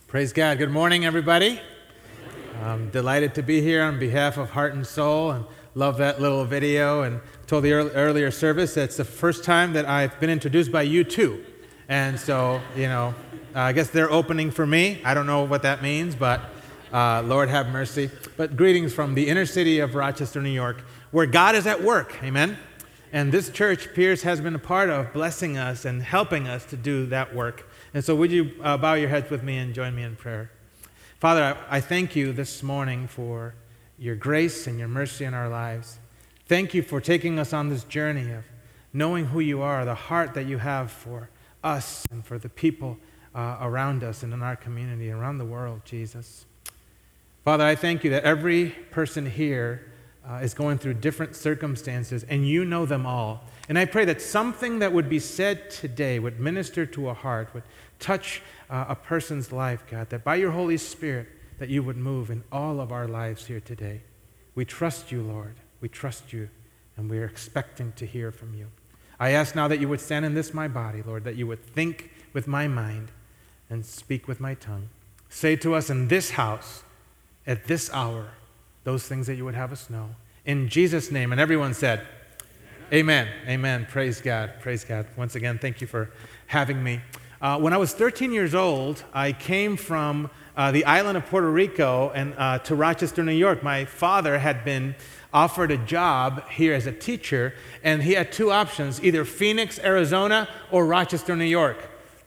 Praise God. Good morning, everybody. I'm delighted to be here on behalf of Heart and Soul, and love that little video. And told the earlier service that it's the first time that I've been introduced by U2. And so, I guess they're opening for me. I don't know what that means, but Lord have mercy. But greetings from the inner city of Rochester, New York, where God is at work. Amen. And this church, Pierce, has been a part of blessing us and helping us to do that work. And so would you bow your heads with me and join me in prayer? Father, I thank you this morning for your grace and your mercy in our lives. Thank you for taking us on this journey of knowing who you are, the heart that you have for us and for the people around us and in our community, around the world, Jesus. Father, I thank you that every person here is going through different circumstances, and you know them all. And I pray that something that would be said today would minister to a heart, would touch a person's life, God, that by your Holy Spirit, that you would move in all of our lives here today. We trust you, Lord. We trust you, and we are expecting to hear from you. I ask now that you would stand in this, my body, Lord, that you would think with my mind and speak with my tongue. Say to us in this house, at this hour, those things that you would have us know. In Jesus' name. And everyone said, Amen. Amen. Praise God. Praise God. Once again, thank you for having me. When I was 13 years old, I came from the island of Puerto Rico and to Rochester, New York. My father had been offered a job here as a teacher, and he had two options, either Phoenix, Arizona, or Rochester, New York.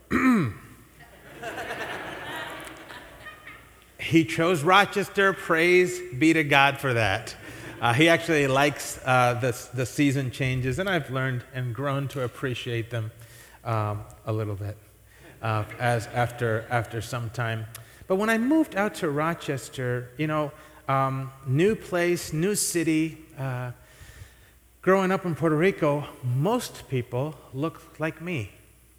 He chose Rochester. Praise be to God for that. He actually likes the season changes, and I've learned and grown to appreciate them a little bit as after some time. But when I moved out to Rochester, new place, new city. Growing up in Puerto Rico, most people look like me.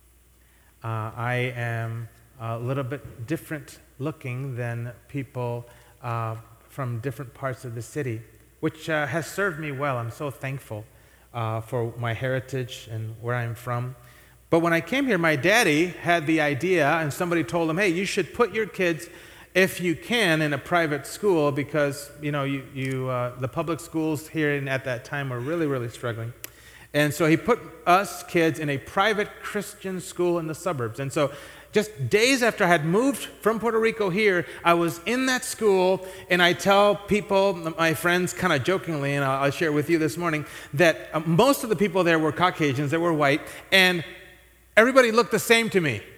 I am a little bit different looking than people from different parts of the city, which has served me well. I'm so thankful for my heritage and where I'm from. But when I came here, my daddy had the idea, and somebody told him, hey, you should put your kids, if you can, in a private school because, the public schools here at that time were really, really struggling. And so he put us kids in a private Christian school in the suburbs. And so just days after I had moved from Puerto Rico here, I was in that school, and I tell people, my friends, kind of jokingly, and I'll share with you this morning, that most of the people there were Caucasians, they were white, and everybody looked the same to me.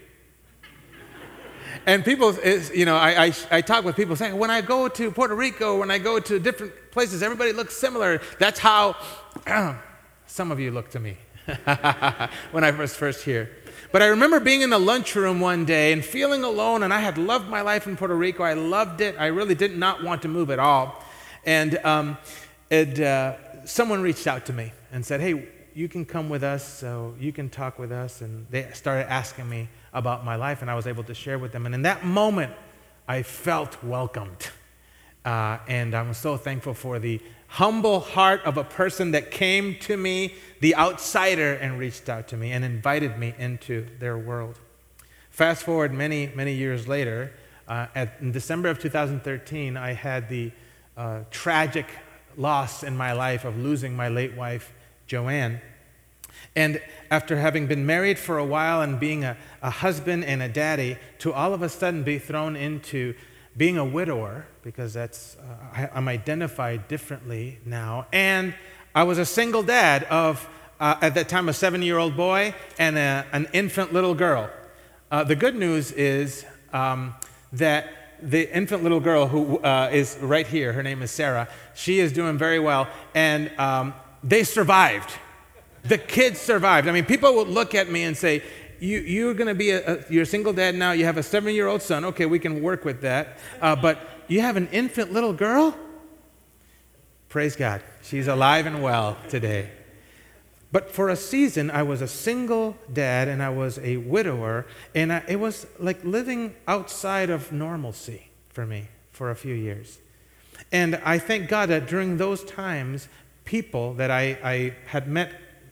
And people, I talk with people saying, when I go to Puerto Rico, when I go to different places, everybody looks similar. That's how some of you look to me when I was first here. But I remember being in the lunchroom one day and feeling alone, and I had loved my life in Puerto Rico. I loved it. I really did not want to move at all. And someone reached out to me and said, hey, you can come with us, so you can talk with us. And they started asking me about my life, and I was able to share with them. And in that moment, I felt welcomed. And I'm so thankful for the humble heart of a person that came to me, the outsider, and reached out to me and invited me into their world. Fast forward many, many years later, in December of 2013, I had the tragic loss in my life of losing my late wife, Joanne. And after having been married for a while and being a husband and a daddy, to all of a sudden be thrown into being a widower, because I'm identified differently now, and I was a single dad of, at that time, a 7-year-old boy and an infant little girl. The good news is that the infant little girl who is right here, her name is Sarah, she is doing very well, and they survived. The kids survived. I mean, people would look at me and say, you're going to be you're a single dad now, you have a 7-year-old son, okay, we can work with that, but you have an infant little girl? Praise God. She's alive and well today. But for a season, I was a single dad, and I was a widower, and it was like living outside of normalcy for me for a few years. And I thank God that during those times, people that I had met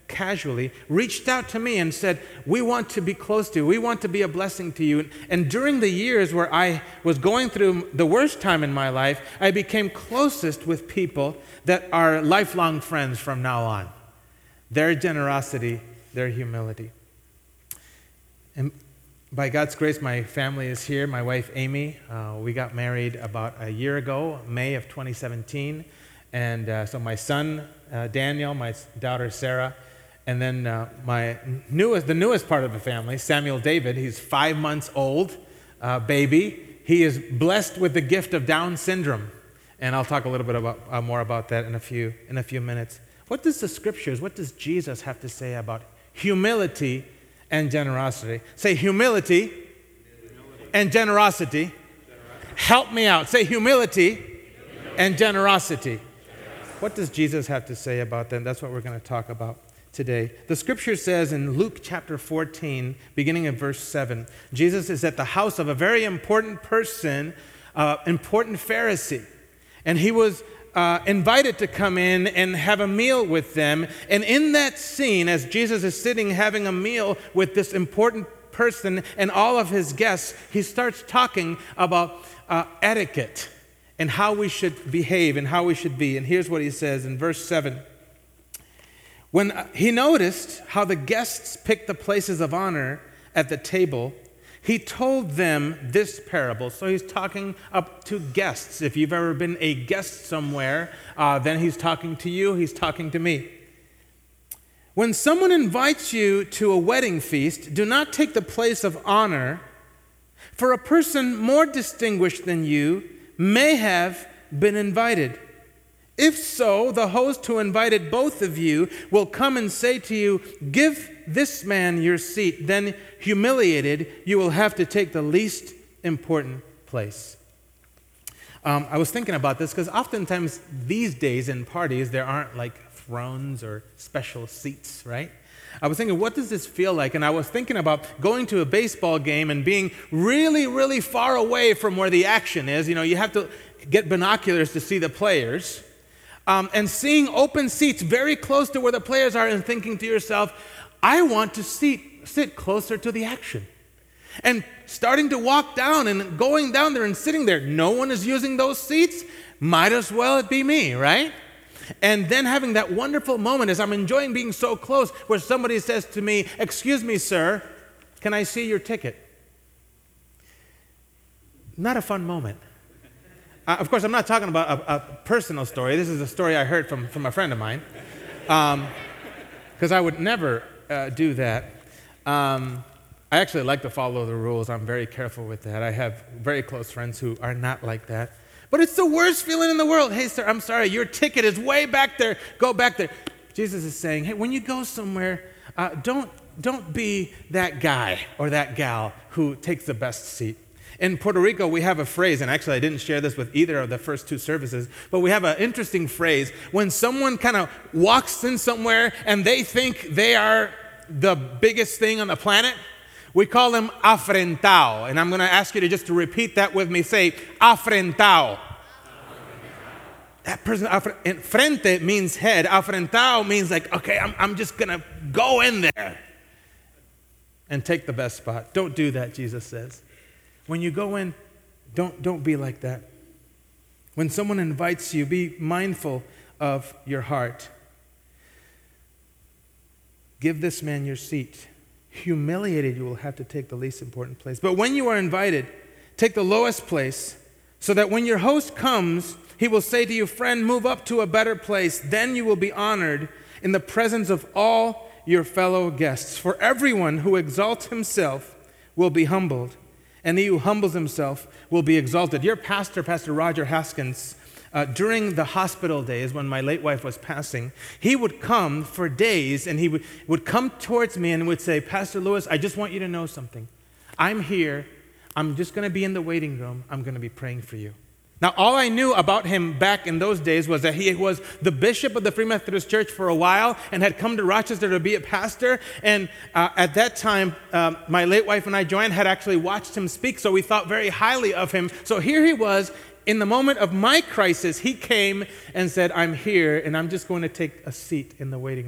casually, reached out to me and said, we want to be close to you. We want to be a blessing to you. And during the years where I was going through the worst time in my life, I became closest with people that are lifelong friends from now on. Their generosity, their humility. And by God's grace, my family is here. My wife, Amy, we got married about a year ago, May of 2017. And so my son, Daniel, my daughter, Sarah, and then the newest part of the family, Samuel David. He's 5 months old, baby. He is blessed with the gift of Down syndrome. And I'll talk a little bit more about that in a few minutes. What does the scriptures, what does Jesus have to say about humility and generosity? Say humility and generosity. Help me out. Say humility and generosity. What does Jesus have to say about that? That's what we're going to talk about today. The scripture says in Luke chapter 14, beginning in verse 7, Jesus is at the house of a very important person, important Pharisee. And he was invited to come in and have a meal with them. And in that scene, as Jesus is sitting having a meal with this important person and all of his guests, he starts talking about etiquette and how we should behave and how we should be. And here's what he says in verse 7. When he noticed how the guests picked the places of honor at the table, he told them this parable. So he's talking up to guests. If you've ever been a guest somewhere, then he's talking to you, he's talking to me. When someone invites you to a wedding feast, do not take the place of honor, for a person more distinguished than you may have been invited. If so, the host who invited both of you will come and say to you, give this man your seat. Then, humiliated, you will have to take the least important place. I was thinking about this because oftentimes these days in parties, there aren't like thrones or special seats, right? I was thinking, what does this feel like? And I was thinking about going to a baseball game and being really, really far away from where the action is. You know, you have to get binoculars to see the players. And seeing open seats very close to where the players are and thinking to yourself, I want to sit closer to the action. And starting to walk down and going down there and sitting there. No one is using those seats. Might as well it be me, right? And then having that wonderful moment as I'm enjoying being so close where somebody says to me, excuse me, sir, can I see your ticket? Not a fun moment. Of course, I'm not talking about a personal story. This is a story I heard from a friend of mine. Because I would never do that. I actually like to follow the rules. I'm very careful with that. I have very close friends who are not like that. But it's the worst feeling in the world. Hey, sir, I'm sorry, your ticket is way back there. Go back there. Jesus is saying, hey, when you go somewhere, don't be that guy or that gal who takes the best seat. In Puerto Rico, we have a phrase, and actually I didn't share this with either of the first two services, but we have an interesting phrase. When someone kind of walks in somewhere and they think they are the biggest thing on the planet, we call them afrentao. And I'm going to ask you to repeat that with me. Say, afrentao. That person, frente means head. Afrentao means like, okay, I'm just going to go in there and take the best spot. Don't do that, Jesus says. When you go in, don't be like that. When someone invites you, be mindful of your heart. Give this man your seat. Humiliated, you will have to take the least important place. But when you are invited, take the lowest place, so that when your host comes, he will say to you, friend, move up to a better place. Then you will be honored in the presence of all your fellow guests. For everyone who exalts himself will be humbled, and he who humbles himself will be exalted. Your pastor, Pastor Roger Haskins, during the hospital days when my late wife was passing, he would come for days and he would come towards me and would say, Pastor Lewis, I just want you to know something. I'm here. I'm just going to be in the waiting room. I'm going to be praying for you. Now, all I knew about him back in those days was that he was the bishop of the Free Methodist Church for a while and had come to Rochester to be a pastor. And at that time, my late wife and I, Joanne, had actually watched him speak, so we thought very highly of him. So here he was. In the moment of my crisis, he came and said, I'm here, and I'm just going to take a seat in the waiting room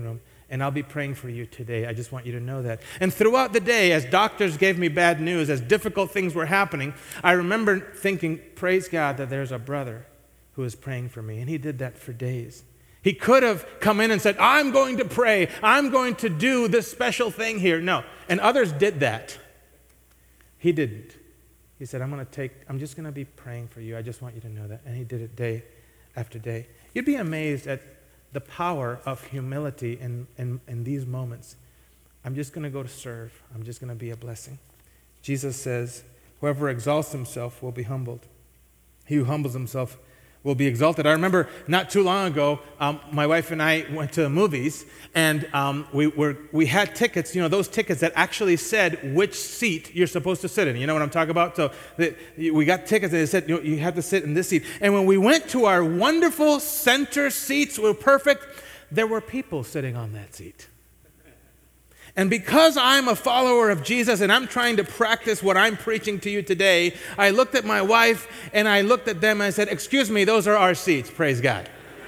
and I'll be praying for you today. I just want you to know that. And throughout the day, as doctors gave me bad news, as difficult things were happening, I remember thinking, praise God that there's a brother who is praying for me. And he did that for days. He could have come in and said, I'm going to pray. I'm going to do this special thing here. No. And others did that. He didn't. He said, I'm just going to be praying for you. I just want you to know that. And he did it day after day. You'd be amazed at the power of humility in these moments. I'm just going to go to serve. I'm just going to be a blessing. Jesus says, whoever exalts himself will be humbled. He who humbles himself will be exalted. I remember not too long ago, my wife and I went to the movies, and we had tickets, those tickets that actually said which seat you're supposed to sit in. You know what I'm talking about? So we got tickets, and it said, you have to sit in this seat. And when we went to our wonderful center seats, were perfect, there were people sitting on that seat. And because I'm a follower of Jesus and I'm trying to practice what I'm preaching to you today, I looked at my wife and I looked at them and I said, excuse me, those are our seats, praise God.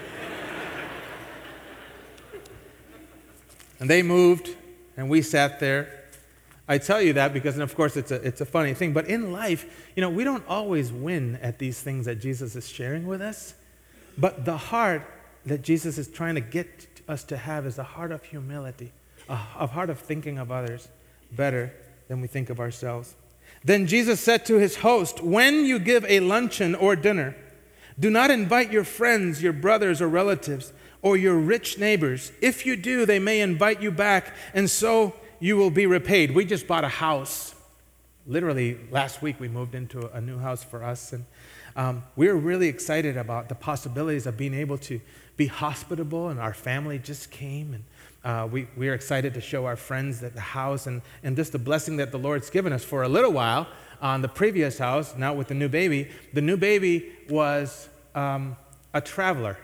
And they moved and we sat there. I tell you that because, of course, it's a funny thing. But in life, we don't always win at these things that Jesus is sharing with us. But the heart that Jesus is trying to get us to have is a heart of humility. A heart of thinking of others better than we think of ourselves. Then Jesus said to his host, when you give a luncheon or dinner, do not invite your friends, your brothers or relatives, or your rich neighbors. If you do, they may invite you back, and so you will be repaid. We just bought a house. Literally, last week we moved into a new house for us, and we're really excited about the possibilities of being able to be hospitable, and our family just came, and we are excited to show our friends that the house and just the blessing that the Lord's given us. For a little while on the previous house, now with the new baby was a traveler.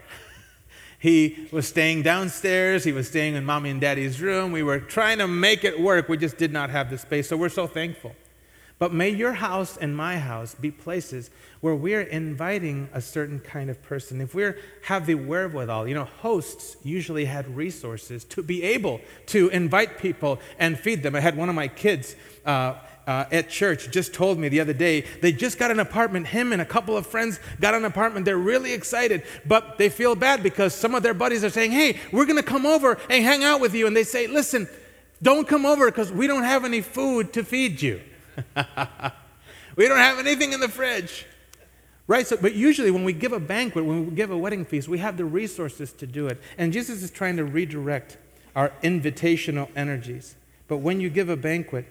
He was staying downstairs. He was staying in Mommy and Daddy's room. We were trying to make it work. We just did not have the space, so we're so thankful. But may your house and my house be places where we're inviting a certain kind of person. If we have the wherewithal, hosts usually had resources to be able to invite people and feed them. I had one of my kids at church just told me the other day, they just got an apartment. Him and a couple of friends got an apartment. They're really excited, but they feel bad because some of their buddies are saying, hey, we're going to come over and hang out with you. And they say, listen, don't come over because we don't have any food to feed you. We don't have anything in the fridge, right? So, but usually when we give a banquet, when we give a wedding feast, we have the resources to do it. And Jesus is trying to redirect our invitational energies. But when you give a banquet,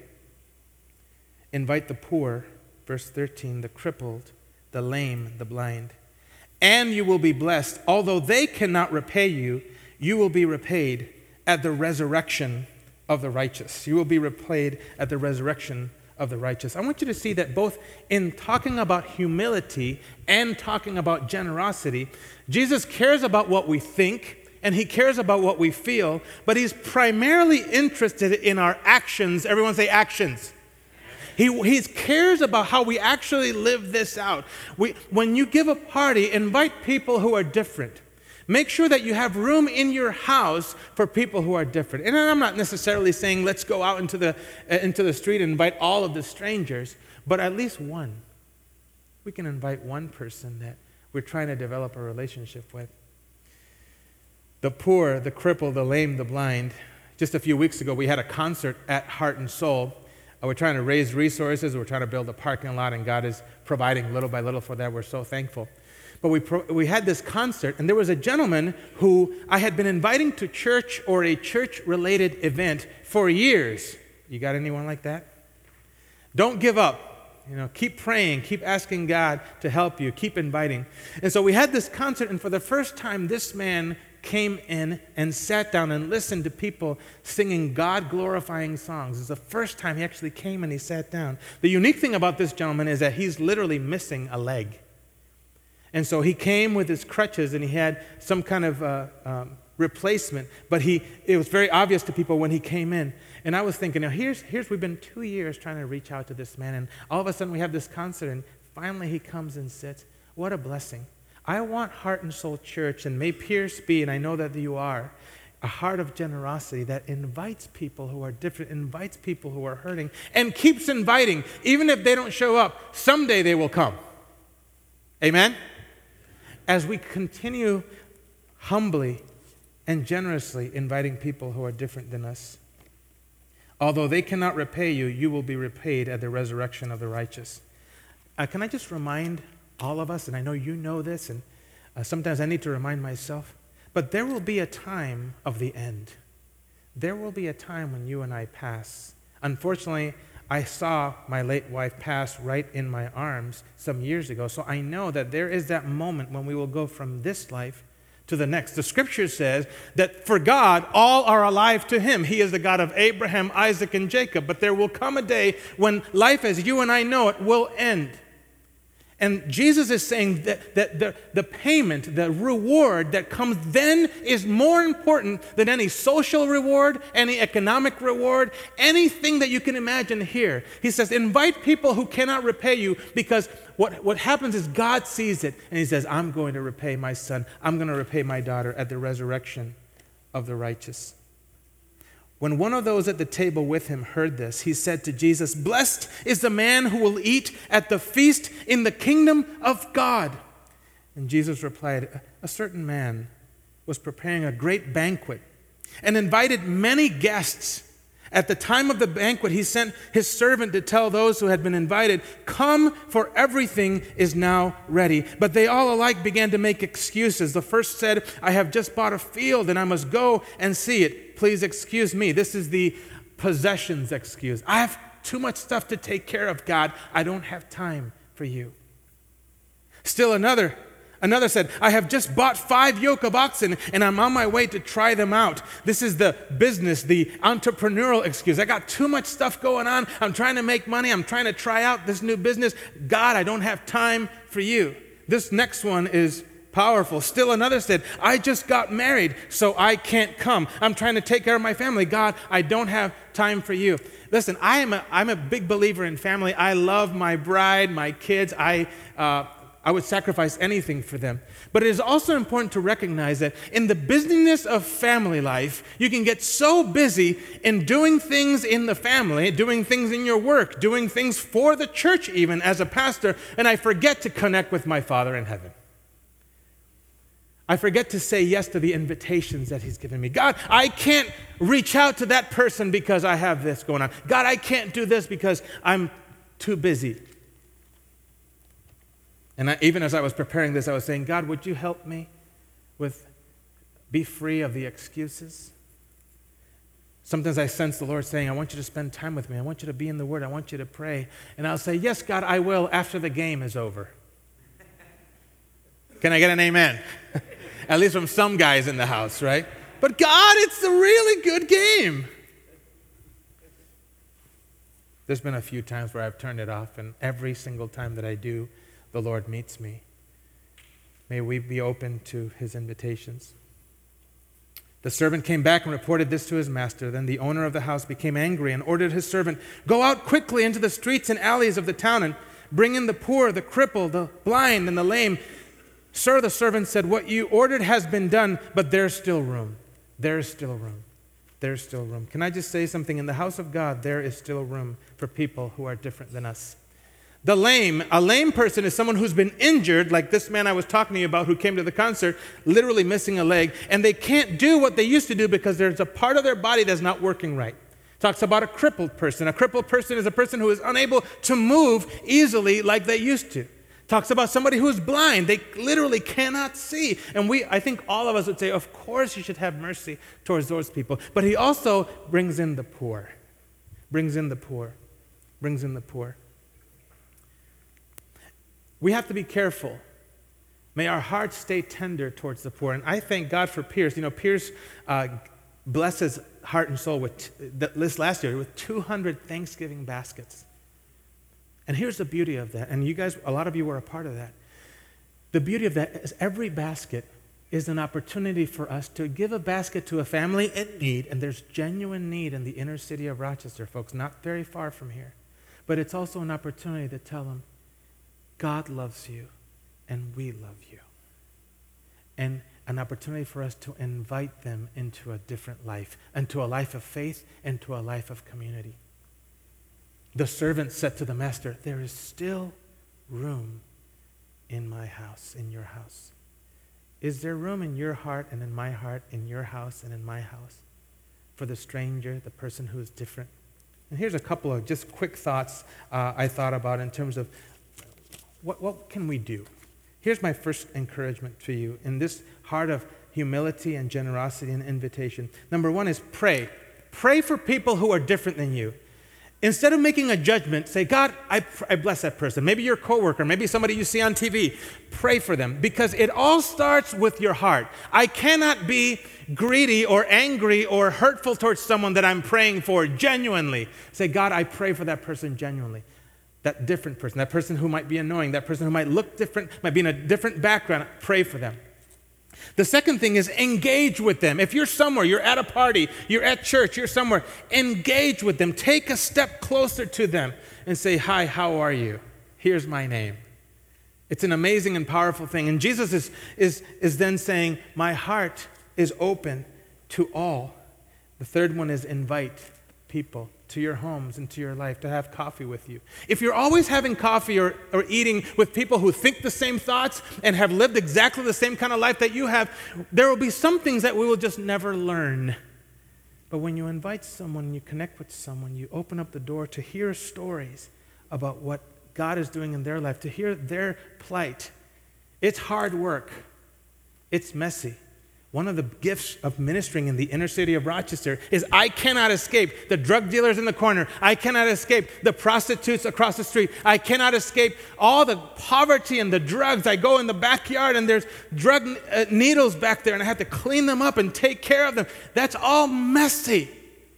invite the poor, verse 13, the crippled, the lame, the blind, and you will be blessed. Although they cannot repay you, you will be repaid at the resurrection of the righteous. You will be repaid at the resurrection of the righteous. I want you to see that both in talking about humility and talking about generosity, Jesus cares about what we think and he cares about what we feel, but he's primarily interested in our actions. Everyone say actions. He cares about how we actually live this out. When you give a party, invite people who are different. Make sure that you have room in your house for people who are different. And I'm not necessarily saying let's go out into the street and invite all of the strangers, but at least one. We can invite one person that we're trying to develop a relationship with. The poor, the crippled, the lame, the blind. Just a few weeks ago, we had a concert at Heart and Soul. We're trying to raise resources. We're trying to build a parking lot, and God is providing little by little for that. We're so thankful. But we had this concert, and there was a gentleman who I had been inviting to church or a church-related event for years. You got anyone like that? Don't give up. Keep praying, keep asking God to help you, keep inviting. And so we had this concert, and for the first time, this man came in and sat down and listened to people singing God-glorifying songs. It's the first time he actually came and he sat down. The unique thing about this gentleman is that he's literally missing a leg. And so he came with his crutches and he had some kind of replacement, but it was very obvious to people when he came in. And I was thinking, now here's we've been 2 years trying to reach out to this man, and all of a sudden we have this concert, and finally he comes and sits. What a blessing. I want Heart and Soul Church, and may Pierce be, and I know that you are, a heart of generosity that invites people who are different, invites people who are hurting, and keeps inviting. Even if they don't show up, someday they will come. Amen? As we continue humbly and generously inviting people who are different than us. Although they cannot repay you, you will be repaid at the resurrection of the righteous. Can I just remind all of us, and I know you know this, and sometimes I need to remind myself, but there will be a time of the end. There will be a time when you and I pass. Unfortunately, I saw my late wife pass right in my arms some years ago, so I know that there is that moment when we will go from this life to the next. The scripture says that for God, all are alive to him. He is the God of Abraham, Isaac, and Jacob. But there will come a day when life as you and I know it will end. And Jesus is saying that the payment, the reward that comes then is more important than any social reward, any economic reward, anything that you can imagine here. He says, invite people who cannot repay you, because what happens is God sees it and he says, I'm going to repay my son. I'm going to repay my daughter at the resurrection of the righteous. When one of those at the table with him heard this, he said to Jesus, blessed is the man who will eat at the feast in the kingdom of God. And Jesus replied, a certain man was preparing a great banquet and invited many guests. At the time of the banquet, he sent his servant to tell those who had been invited, come, for everything is now ready. But they all alike began to make excuses. The first said, I have just bought a field and I must go and see it. Please excuse me. This is the possessions excuse. I have too much stuff to take care of, God. I don't have time for you. Still another said, I have just bought 5 yoke of oxen and I'm on my way to try them out. This is the business, the entrepreneurial excuse. I got too much stuff going on. I'm trying to make money. I'm trying to try out this new business. God, I don't have time for you. This next one is powerful. Still another said, I just got married, so I can't come. I'm trying to take care of my family. God, I don't have time for you. Listen, I'm a big believer in family. I love my bride, my kids. I would sacrifice anything for them. But it is also important to recognize that in the busyness of family life, you can get so busy in doing things in the family, doing things in your work, doing things for the church even as a pastor, and I forget to connect with my Father in heaven. I forget to say yes to the invitations that he's given me. God, I can't reach out to that person because I have this going on. God, I can't do this because I'm too busy. And even as I was preparing this, I was saying, God, would you help me be free of the excuses? Sometimes I sense the Lord saying, I want you to spend time with me. I want you to be in the Word. I want you to pray. And I'll say, yes, God, I will after the game is over. Can I get an amen? At least from some guys in the house, right? But God, it's a really good game. There's been a few times where I've turned it off, and every single time that I do, the Lord meets me. May we be open to his invitations. The servant came back and reported this to his master. Then the owner of the house became angry and ordered his servant, go out quickly into the streets and alleys of the town and bring in the poor, the crippled, the blind, and the lame. Sir, the servant said, what you ordered has been done, but there's still room. There's still room. There's still room. Can I just say something? In the house of God, there is still room for people who are different than us. A lame person is someone who's been injured, like this man I was talking to you about who came to the concert, literally missing a leg, and they can't do what they used to do because there's a part of their body that's not working right. Talks about a crippled person. A crippled person is a person who is unable to move easily like they used to. Talks about somebody who's blind. They literally cannot see. And I think all of us would say, of course you should have mercy towards those people. But he also brings in the poor. Brings in the poor. Brings in the poor. We have to be careful. May our hearts stay tender towards the poor. And I thank God for Pierce. You know, Pierce blesses Heart and Soul this last year with 200 Thanksgiving baskets. And here's the beauty of that, and you guys, a lot of you were a part of that. The beauty of that is every basket is an opportunity for us to give a basket to a family in need, and there's genuine need in the inner city of Rochester, folks, not very far from here. But it's also an opportunity to tell them, God loves you, and we love you. and an opportunity for us to invite them into a different life, into a life of faith, into a life of community. The servant said to the master, there is still room in my house, in your house. Is there room in your heart and in my heart, in your house and in my house, for the stranger, the person who is different? And here's a couple of just quick thoughts I thought about in terms of what can we do? Here's my first encouragement to you in this heart of humility and generosity and invitation. Number one is pray. Pray for people who are different than you. Instead of making a judgment, say, God, I bless that person. Maybe your coworker, maybe somebody you see on TV. Pray for them, because it all starts with your heart. I cannot be greedy or angry or hurtful towards someone that I'm praying for genuinely. Say, God, I pray for that person genuinely. That different person, that person who might be annoying, that person who might look different, might be in a different background, pray for them. The second thing is engage with them. If you're somewhere, you're at a party, you're at church, you're somewhere, engage with them. Take a step closer to them and say, hi, how are you? Here's my name. It's an amazing and powerful thing. And Jesus is then saying, my heart is open to all. The third one is invite people to your homes and to your life to have coffee with you. If you're always having coffee or eating with people who think the same thoughts and have lived exactly the same kind of life that you have, there will be some things that we will just never learn. But when you invite someone, you connect with someone, you open up the door to hear stories about what God is doing in their life, to hear their plight. It's hard work. It's messy. One of the gifts of ministering in the inner city of Rochester is I cannot escape the drug dealers in the corner. I cannot escape the prostitutes across the street. I cannot escape all the poverty and the drugs. I go in the backyard and there's drug needles back there and I have to clean them up and take care of them. That's all messy.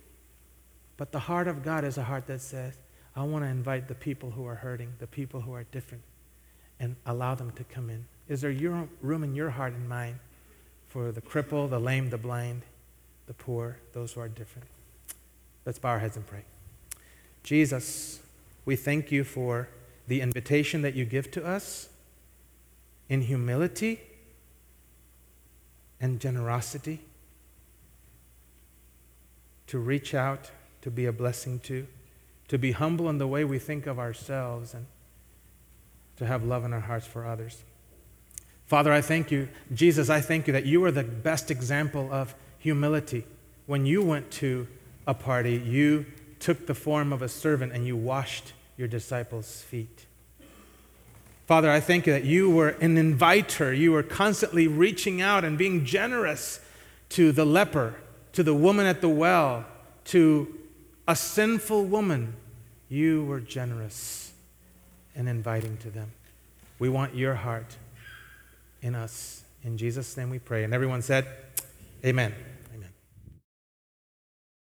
But the heart of God is a heart that says, I want to invite the people who are hurting, the people who are different, and allow them to come in. Is there room in your heart and mind for the cripple, the lame, the blind, the poor, those who are different? Let's bow our heads and pray. Jesus, we thank you for the invitation that you give to us in humility and generosity to reach out, to be a blessing to be humble in the way we think of ourselves, and to have love in our hearts for others. Father, I thank you. Jesus, I thank you that you are the best example of humility. When you went to a party, you took the form of a servant and you washed your disciples' feet. Father, I thank you that you were an inviter. You were constantly reaching out and being generous to the leper, to the woman at the well, to a sinful woman. You were generous in inviting to them. We want your heart in us. In Jesus' name we pray. And everyone said, amen.